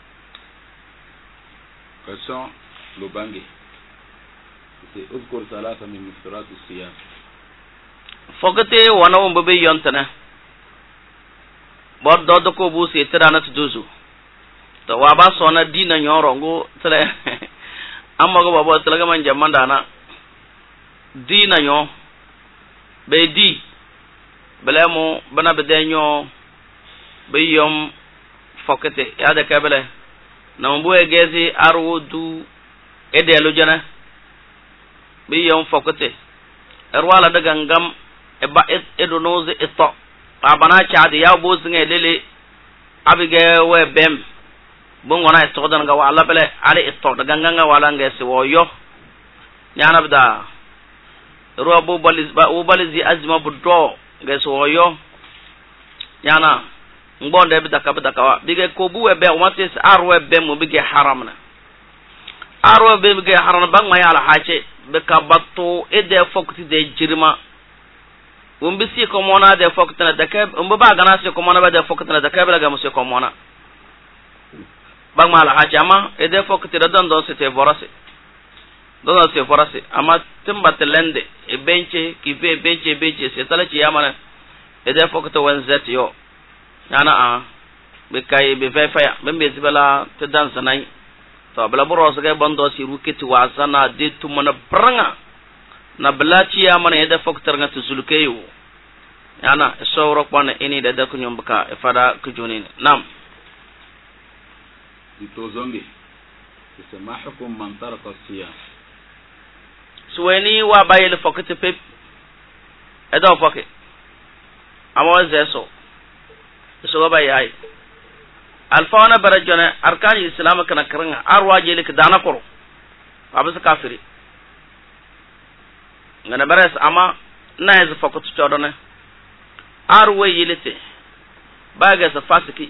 question lo bangi c'est uzkur salasa min muftarat as-siyam fogate wana won bebe yontana bod do ko bu se tirana tuduzu to wa ba sona dina nyoro ngo tele amma go babo tele ga man jamanda na dina nyo be di belemo bana bede nyo be yom fokete ya de kabele na mbu egezi arwudu edelu jana be yom fokete erwala daga ngam e ba edonoze eto abana chaadi ya bo singa lele abige we bem bongona eto dan ga wala bele ale eto daga nganga wala ngesi woyo nyana bida robo baliz ba o balizi azma buddo ngesi woyo nyana ngbonde bida ka bida ka bige ko buwe be o matis arwe be mo bige haramna arwe be bige haramna bang ma yala hache be ka batto ede fokti de jirma umbi si ko mona de fokta da ke umba ba gana si ko mona ba de fokta da ke bela ga musi ko mona bang ma la hache ama ede fokti da don don se te vorase don don se vorase ama timba telende e benche ki ve benche benche se tala ci yamana ede fokta wanzat yo yana a be kai be fe fa be be zibala te dan sanai to bala boro so ga bondo si rukiti wasana de tumana branga na blati ya mana ede fokta nga tuzulukeyo yana so ro kwana ini da da kunyum baka e fada kujunin nam ditozonge isma hukum man taraka siyam suweni wa bayil fokati pep edo fokke amo zeso so ba yayi alfawana barajona arkani islam kana karanga arwa jele ka dana koro abus kafiri ngana bares ama naiz fokatu chodone arwe yelete baga sa fasiki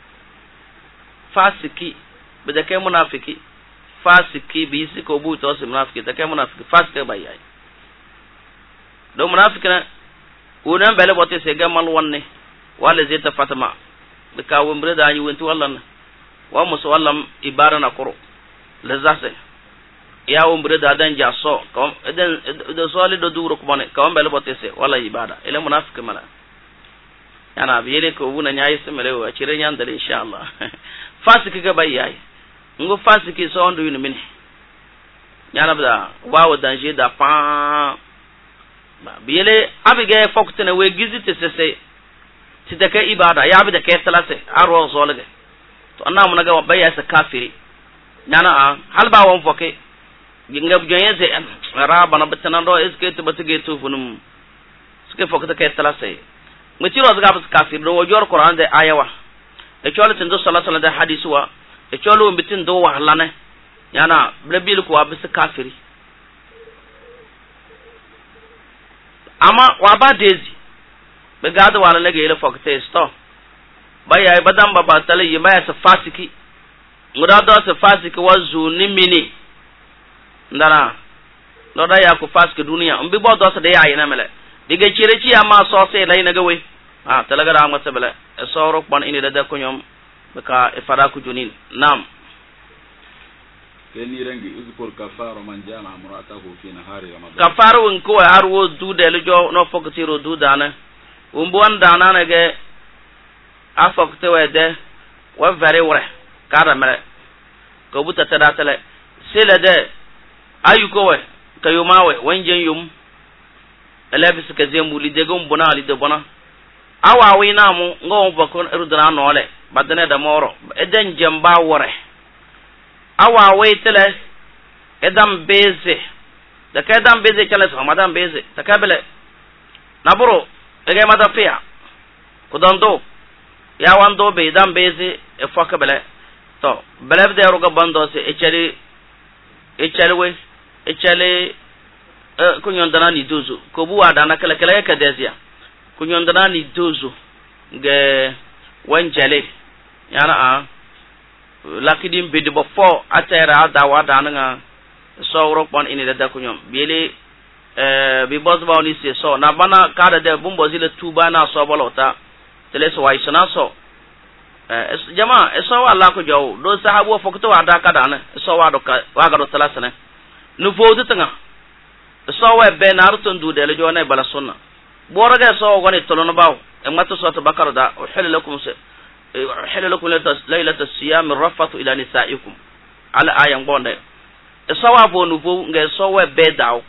fasiki bidake munafiki fasiki bisi ko bu to se munafiki take munafiki fasike ba yayi do munafiki na unan bele bote se gamal wonne wala zai ta fatama da kawo mbre da yi wenti wallan wa musu wallan ibara na kuro lazase ya umbre da dan jaso kam idan da soli do duro kuma ne kawon bele bote se wala ibada ile munafiki mala yana biyele ko wuna nyayi se mele wa cire nyan da insha Allah fasiki ga bayyai ngo fasiki so ondu yini mini yana bada wawo danje da pa ba biyele abige fokutene we gizite sese tidaka ibada ya bi da kai talase aro zolage to anna mun ga wabaya sa kafiri yana a halba won foke ginga bujoye ze ra bana batana do iske to batige to funum suke foke da kai talase mutiro zaga bas kafiri do wajor qur'an da ayawa e cholo tindo sallallahu alaihi wasallam da hadisuwa e cholo mbitin do wahlane yana blabil ko abis kafiri ama waba dezi be gada wala lege ile fokte sto baya badan baba tale yi baya sa fasiki murado sa fasiki wazu ni mini ndara no da ya ku fasiki duniya umbi bo do sa da yayi na mele dige cire ci amma so sai lai na gawe ah talaga da amata bele so ro ban ini da da kunyom be ka ifara ku junin nam keni rangi uzkur kafara man jama amratahu fi nahari ramadan kafaru in ko arwo du de lo no fokti ro du dana umbuan dana nage afokte wede wa very wore kada mele ko buta tada tele sele de ayuko we kayumawe wanjen yum elebis ke zembu li de gum bona li de bona awa wi namu ngo bakon erudana nole badane da moro eden jemba wore awa wi tele edam beze da kedam beze kala so madam beze takabele naburo ege madafia kudondo ya wando be dan beze e foka bele to bele de roga bando se e cheri echelwe echele kunyondana ni dozo ko buwa da na kala kala ka dezia kunyondana ni dozo ge wanjale yana a lakidim bidibo fo atera da wada nga so ro pon ini da kunyom bele eh bi bosba ni se so na bana kada de bumbo zile tuba na so bolota tele so wa isna so eh jama so wa la ko jaw do sahabu fo ko wada kada na so wa do ka wa ga do talasana nu fo tanga so wa be na rutun du de le jona bala sunna bora ga so wa ni tolono baw e mato so to bakar da uhil lakum se uhil lakum laylat as-siyam rafatu ila nisaikum ala ayan bonde e so wa bo nu fo ga so wa be daw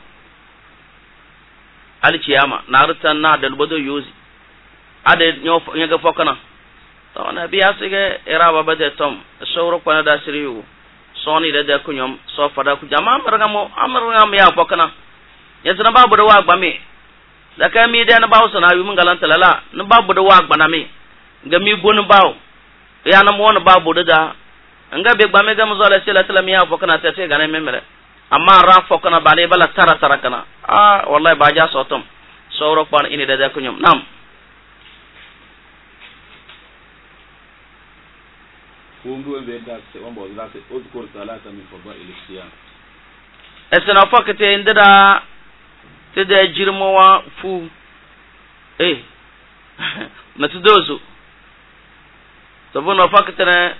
ali ciyama na rutan na da bodo yuzi ade nyo nyaga fokana to na biya sige era baba de tom sawro kwana da siriyu soni da da kunyom so fada ku jama marga mo amarga mo ya fokana yasna babu da wa gbame da ka mi da na bawo sana yu mun galanta lala na babu da wa gbana mi ga mi gonu bawo ya na mo na babu da nga be gbame ga mo zo la sila sala mi ya fokana ta te ga na memere amma ra fokana bale bala tara tara kana ah wallahi ba ja sotom sawro kwana ini da da kunyom nam kundu en venda se wambo zate udkur salata min fadail as-siyam esna fakate indada tede jirmowa fu eh matudozo sabono fakate na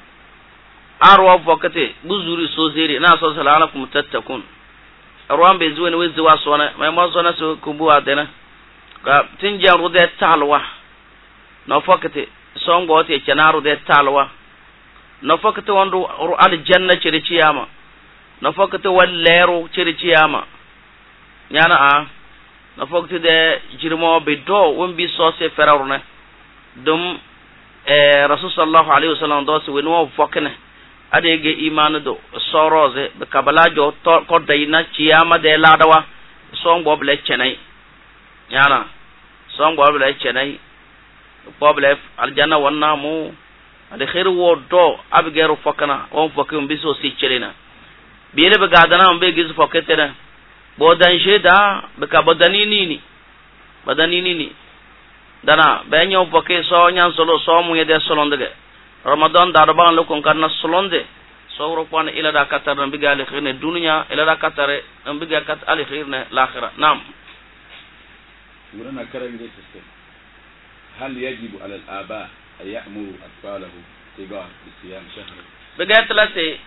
arwa fakate buzuri so zeri na so salalakum tattakun arwan be zuwa ne wezi waso na mai maso na so kubuwa dena ka tinja rude talwa na fakate songo te kenaru de talwa na fakata wando al janna cire ciyama na fakata wal lero cire ciyama yana a na fakata de jirmo be do wombi so se feraruna dum eh rasul sallallahu alaihi wasallam do se weno fokne ade ge imanu do soroze be kabala jo to ko dayna ciyama de ladawa songo ble cenai yana songo ble cenai poble al janna wanna mu ade khair wo do abgeru fokana on fokum biso si chelena biele be gadana on be gizu foketena bodan jeda be ka bodani nini bodani nini dana be nyaw foke so nyan solo so mu yede solonde ramadan da ban lo kon kan solonde so ro pon ila da katar be gali khirne dunya ila da katare be gal kat ali khirne l'akhirah nam ورنا كرم دي سيستم هل يجب على الآباء أن يأمروا أطفاله تجاه الصيام شهر بقيت لسي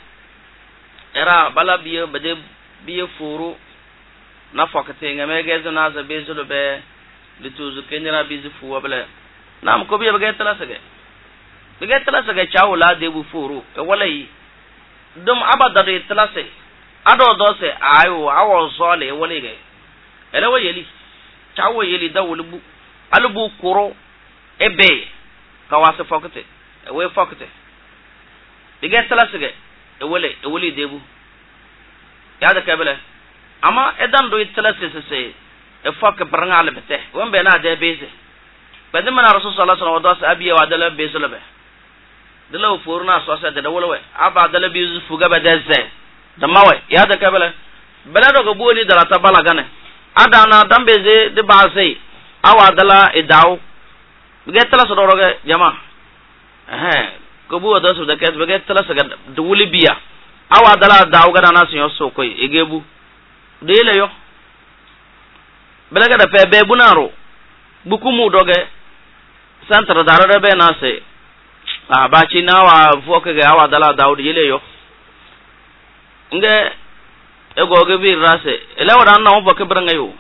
إرا بلا بيو بدي بيو فورو نفقتين ما جاز ناس بيزلو به لتوزو كنيرا بيزو فوا بلا نعم كوبي بقيت لسي بقيت لسي شاو لا ديبو فورو ولا دم أبدا دي تلسي أدو دوسي أيو أو صالي ولا جاي إلا ويلي شاو يلي دولبو ألبو كورو ebe kawase fokete we fokete dige talasige e wele e wele debu ya da kabele ama edan do talasise se e fokke brangale bete wonbe na de beze bade mana rasul sallallahu alaihi wasallam abiya wa dala bezele be dala furna so sa da wala we aba dala bezu fuga be deze da mawe ya da kabele bala do go boli dala ta balagane adana dambeze de basei awa dala idaw begetala so doroge jama eh ko bu da so da kes begetala so ga duli biya awa dala daw ga na so so koy egebu de le yo belaga da pe be bunaro bukumu doge santra dara be na se a ba chi na wa foke ga awa dala daw de le yo nge ego ge bi rase ele wada na o foke branga yo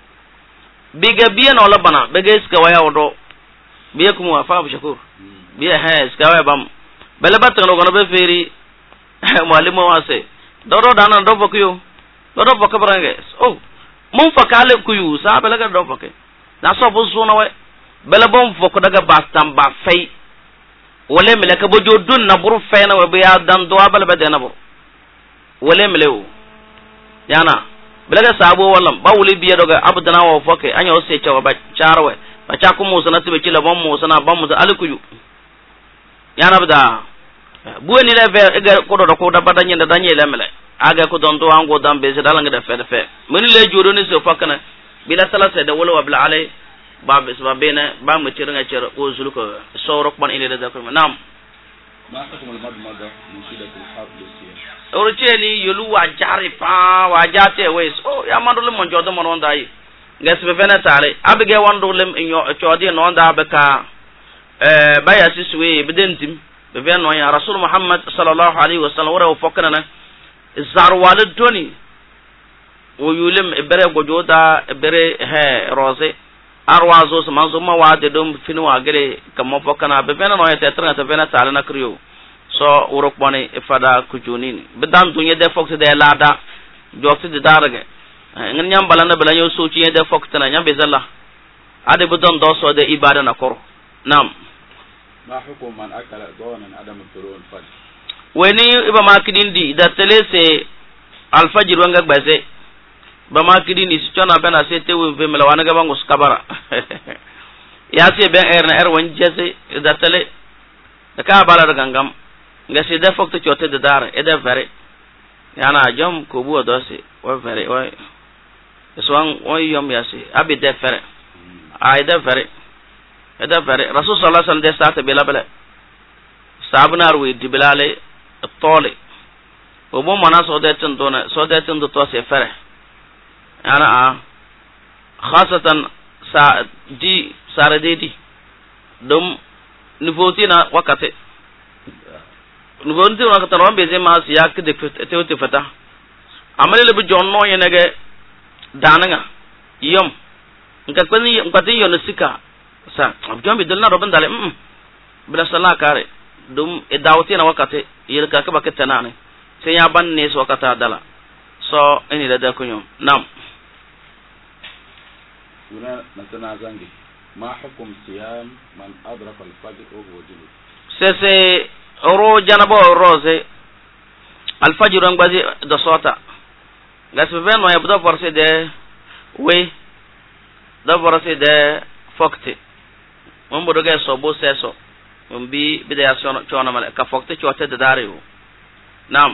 biga biya no la bana bege ska waya odo biya kuma fa bu shakur biya ha ska waya bam bele batta no gono be feri malimo wase dodo dana do fokuyo dodo foke branga oh mun fakale kuyu sa bele ga do foke na so bu zuna we bele bom foko daga bastam ba fai wole mele ka bojo dun na buru fai na we biya dan do abale be de na buru wole mele o yana belaga sabo wallam bawuli biya doga abdana wa foke anya o se cewa ba charwe ba cha ku musa na tibe kila bom musa na bom musa alikuyu yana bada buweni le ve ga ko do ko da badanye da danye le mele aga ko don to ango dan be sedala ngada fe fe min le jodo ni so fakana bila sala se da wala wabla alai ba be ba bena ba mu tira nga tira o zulu ko so rok ban ile da ko nam ma takum al madmada musidatul habl siya orcheni yolu wa jari pa wa jate wes o ya mandul mon jodo mon onda yi nges be fena tare abige wandul lem inyo chodi no onda be ka eh baya siswe bidentim be ven no ya rasul muhammad sallallahu alaihi wasallam wara fokana na zarwal doni o yulem bere gojoda bere he rose arwazo sama zo ma wa de dum finu wa gere kam fokana be ven no ya tetra ta ven tare na kriyo so urok bone ifada kujunin bidan dunye de fox de lada jofti de darage ngin nyam balana bala nyo so ci de fox tana nyam be zalla ade bidan do so de ibada na koro nam ma hukum man akala donan adam turun faj weni iba makidin di da telese al fajr wanga gbaze ba makidin di chona bena se tewu be mala wana ga bangus kabara ya se ben er na er wan jese da tele da ka bala gangam nga si de fokto chote de dar e de vere yana jom ko bu dosi o vere o swang o yom yasi abi de vere ay de vere e de vere rasul sallallahu alaihi wasallam de sata bela bela sabnar wi di belale tole o bo mana so de tin dona so de tin do to se vere yana a khasatan sa di sare de di dum nivotina wakate nugonti wa ka rombe je ma siya ke de te te fata amale le bu jonno yenege dananga yom nka kwani nkati yono sika sa abjambi dalna roban dale mm bila sala kare dum e dawti na wakate yel ka ka bakata nane se ya ban ne so wakata dala so eni da da kunyum nam una natana zangi ma hukum siyam man adraka al-fajr wa huwa junub sese oro janabo rose al fajr ngbazi do sota gas ben mo yabdo forse de we do forse de fokte mon bodo ga so bo seso mon bi bidaya sono chona male ka fokte chote de dare nam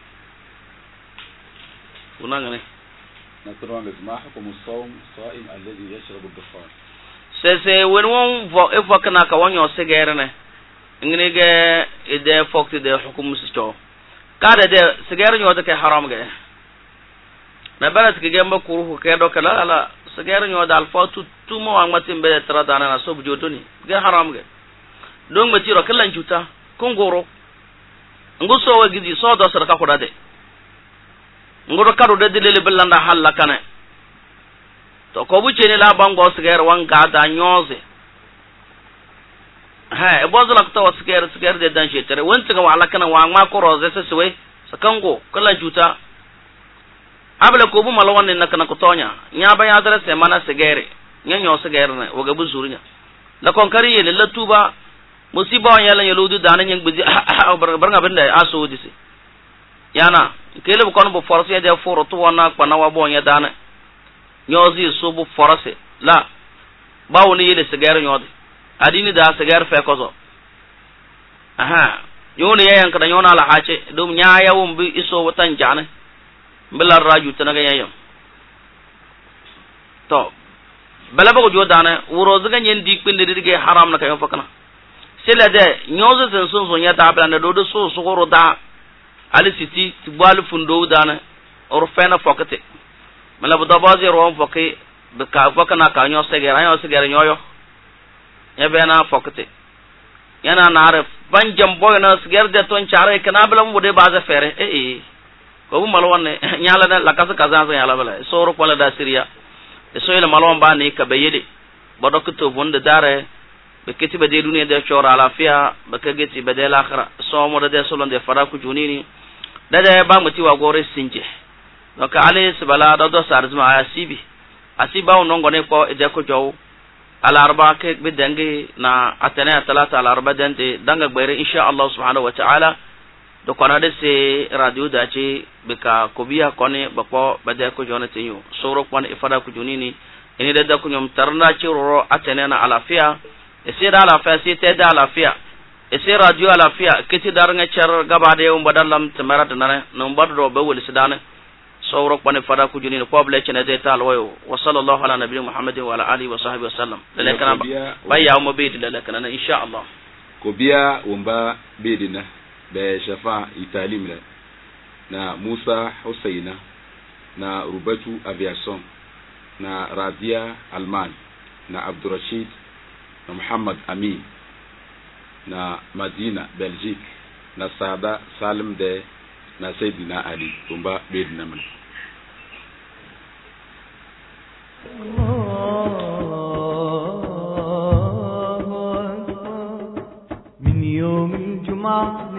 unangane natron ma hukum as-sawm sa'im alladhi yashrabu ad-dukhan sese wen won vo e fokna ka wonyo sigere ngene ge ide fokti de hukum sicho kada de sigara nyoda ke haram ge na barat ke gemba kuru ke do kala ala sigara nyoda al fatu tumo ang matim be tradana na so bujotoni ge haram ge dong mati ro kala njuta kongoro nguso wa gidi so do sar ka ko dade ngoro kadu de dele belanda halla kana to ko bu chene la bango sigara wanga da nyoze ha e bozo la kutawa sikere sikere de dan shetere wonti ga wala kana wa ma ko roze se suwe sakango kala juta abla ko bu malwan ne nakana ko tonya nya ba ya dara se mana sigere nya nyo sigere ne woga bu zurinya la kon kari yele la tuba musiba on yala yeludu dana nyang bidi bar bar nga benda aso disi yana kele bu kon bu force de foro to wana pana wa bo nya dana nyozi so bu force la bawo ne yele sigere nyodi adini da sigar fe kozo aha yoni yayan kada yona la hace dum nyaaya wum bi iso watan jane bilar raju tanaga yayam to bala ba ko jodana wuro zaga nyen di kwinde dige haram na kayo fakana sela de nyozo sen son son ya da bala do do so so ro da ali siti tibal fundo dana or fena fokate mala bu da bazi ro fokai be ka fakana ka nyo segera nyo segera nyoyo yabena fokte yana nare banjam boy na sgerde ton chare kana blam bude baza fere e e ko bu malwan ne nyala na la kasa kaza sa yala bala soro ko la da siriya e so yela malwan ba ne ka bayede bodok to bonde dare be kiti be de duniya de chora lafiya be ka geti be de l'akhira so mo de solon de fara ku junini da da ba muti wa gore sinje donc ale sibala do do sarzma asibi asiba on ngone ko e de ko jow alarba ke bidangi na atana talata alarba dante danga gbere insha Allah subhanahu wa ta'ala do kona de se radio da ce bika kobiya kone bako bada ko jona tinyo soro kone ifada ku junini ini da ku nyom tarna ci roro atana na alafiya e se da alafiya se te da alafiya ese radio ala fiya kiti dar nga cer gabade um badalam tamarat nane no badro be wol sidane sawro pane fada ku juni ko ble cene de tal wayo wa sallallahu ala nabiyyi muhammadin wa ala alihi wa sahbihi wa sallam dele kana bayya mo be dele kana insha Allah ko biya umba bedina be shafa italim la na Musa Husaina na Rubatu Aviation na Radia Alman na Abdurrashid na Muhammad Amin na Madina Belgique na Sada Salim de na Sayyidina Ali umba bedina man من يوم الجمعة